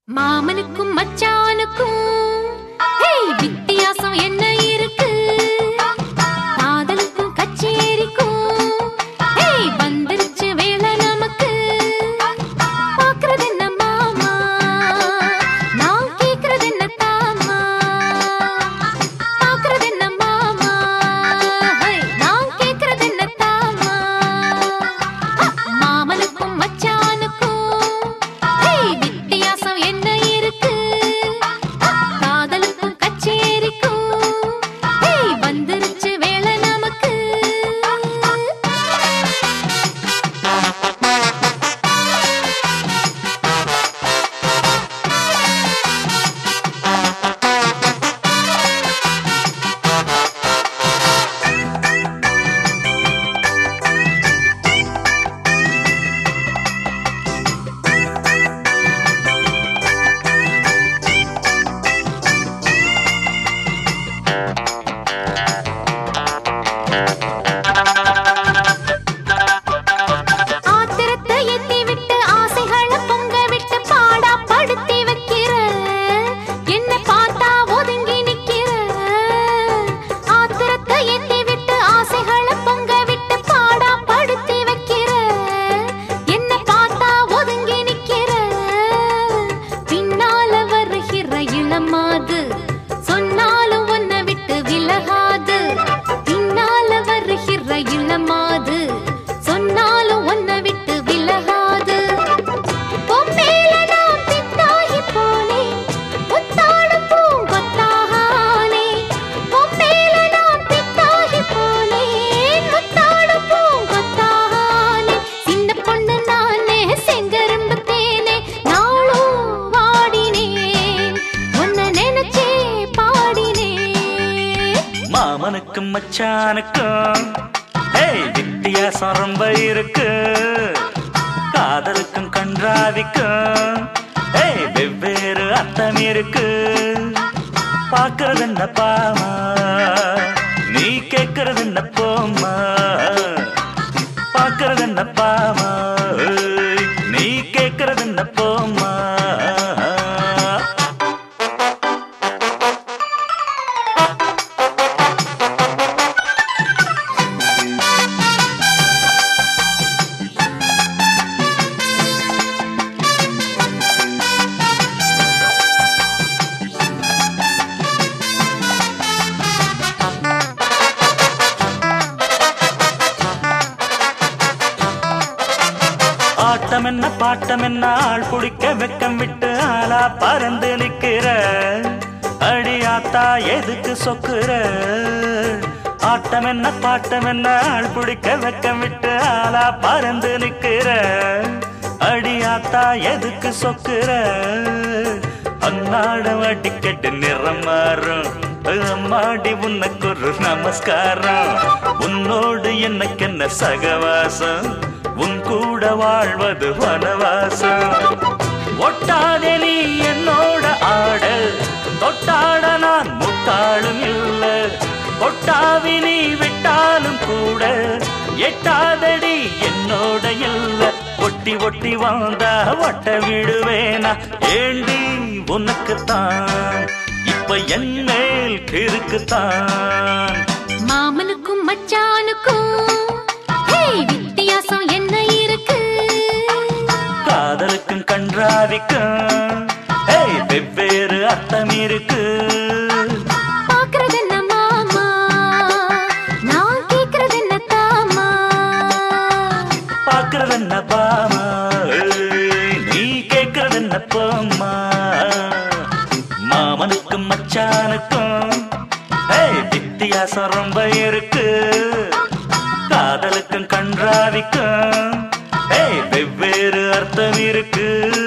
மாமனுக்கும் மச்சானுக்கும் வித்தியாசம் என்ன இருக்கு? காதலுக்கும் கச்சேரிக்கும் வந்துருச்சு வேலை நமக்கு. பாக்குறது என்ன மாமா, நான் கேக்குறது என்ன தாமா. பாக்குறது என்ன மாமா, நான் கேக்குறது என்ன தாமா. மாமனுக்கும் மச்சானுக்கும் வித்தியாசம் என்ன இருக்கு? காதலுக்கும் கச்சேரிக்கும் வந்துருச்சு வேலை நமக்கு. ஆத்திரத்தை எத்தி விட்டு ஆசைகளை பொங்க விட்டு பாடா படுத்தி வைக்கிற, என்ன பார்த்தா ஒதுங்கி நிக்கிற. ஆத்திரத்தை எத்தி விட்டு ஆசைகளை பொங்க விட்டு பாடா படுத்தி வைக்கிற, என்ன பார்த்தா ஒதுங்கி நிக்கிற. பின்னால வருகிற இளமாது சொன்னாலும் உன்னை விட்டு விலகாது. பின்னால வருகிற இளமாது சொன்னாலும் உன்னை விட்டு விலகாது. பொம்மேல நான் பித்தாகி போனேன், புத்தாடும் பூங்கொத்தானே. பொம்மேல நான் பித்தாகி போனேன், புத்தாடும் பூங்கொத்தானே. சின்ன பொண்ணு நானே செங்கரும்பு தேனே, நாளும் வாடினேன், உன்னை நினைச்சே பாடினேன். மாமனுக்கும் மச்சானுக்கும் வித்தியாசம் ரொம்ப இருக்கு. காதலுக்கும் கன்றாவிக்கும் வெவ்வேறு அர்த்தம் இருக்கு. பாக்குறது என்ன பாமா, நீ கேக்குறது என்ன போமா. பாக்குறது என்ன பாமா, நீ கேக்குறது என்ன போமா. ஆட்டம் என்ன பாட்டம் என்ன, ஆள் பிடிக்க வெக்கம் விட்டு ஆளா பறந்து நிக்கிற. அடியாத்தா எதுக்கு சொக்குற. ஆட்டம் என்ன பாட்டம் என்ன, ஆள் பிடிக்க வெக்கம் விட்டு ஆளா பறந்து நிக்கிற. அடியாத்தா எதுக்கு சொக்குற. அன்னாடம் அடிக்கட்டு நிறம் மாறும், அம்மாடி உனக்கு ஒரு நமஸ்காரம். உன்னோடு எனக்கு என்ன சகவாசம், உன் கூட வாழ்வது வனவாசம். ஒட்டாதே நீ என்னோட ஆட, தொட்டாட நான் முட்டாளும் இல்ல. ஒட்டாவி நீ விட்டாலும் கூட எட்டாதடி என்னோட இல்ல. ஒட்டி ஒட்டி வந்தா ஒட்ட விடுவேனா, ஏண்டி உனக்குத்தான் இப்ப என் மேல் கிறுக்குத்தான். மாமனுக்கும் மச்சானுக்கும் வித்தியாசம் என்ன இருக்கு? காதலுக்கும் கன்றாவிக்கும் வெவ்வேறு அர்த்தம் இருக்கு. பாக்குறது என்ன மாமா, நான் கேக்குறது என்ன தாமா. பாக்குறது என்ன பாமா, நீ கேக்குறது என்ன போமா. மாமனுக்கும் மச்சானுக்கும் வித்தியாசம் ரொம்ப இருக்கு. காதலுக்கும் கன்றாவிக்கும் வெவ்வேறு அர்த்தம் இருக்கு.